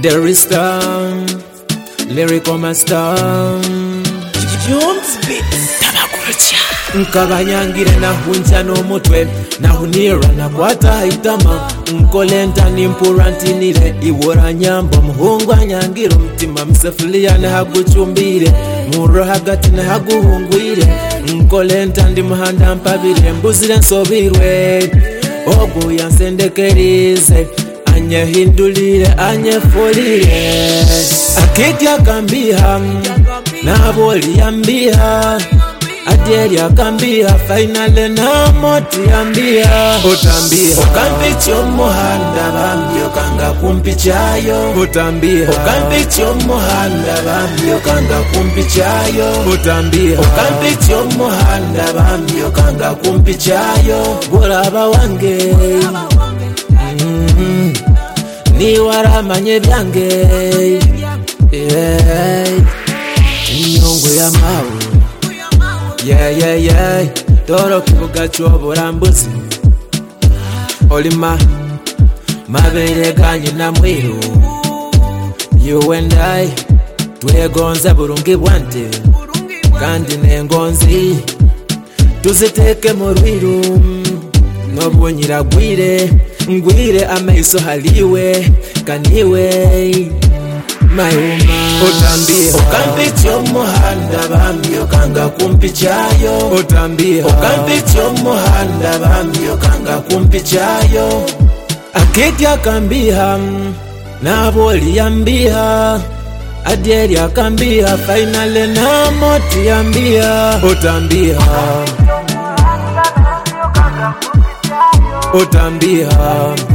There is time, lyrical master Jones Beats Tamakucha nkabanyangire nahunja n'omutwe nahunira nakwata itama nkolenta nimpura ntinire iwora nyamba muhungu anyangira umutima msefulia nahagucumbire muro hagati nahaguhungwire nkolenta ndi muhanda mpabire mbuzire nsobirwe ogu yansendekerize anyehindulire anyefulire akiti akambiha naboli yambiha Adieri akambia finale na moti ambia utambia ukampicho muhanda bambio kanga kumpichayo utambia ukampicho muhanda bambio kanga kumpichayo utambia ukampicho muhanda bambio kanga kumpichayo buraba wange ni waramanye byange nyongo ya mawe yeah Toro kibuga cy'oburambuzi Olima mabere ganye na mwiru You and I twegonza burungi bwante kandi nengonzi tuziteke mu rwiru nobwonyira ngwire amaiso haliwe kaniwe mayuma utambia ukampicho muhanda bambio kanga kumpichayo utambia ukampicho muhanda bambio kanga kumpichayo akiti akambiha naboli yambiha adieri akambiha finale na moti yambia utambia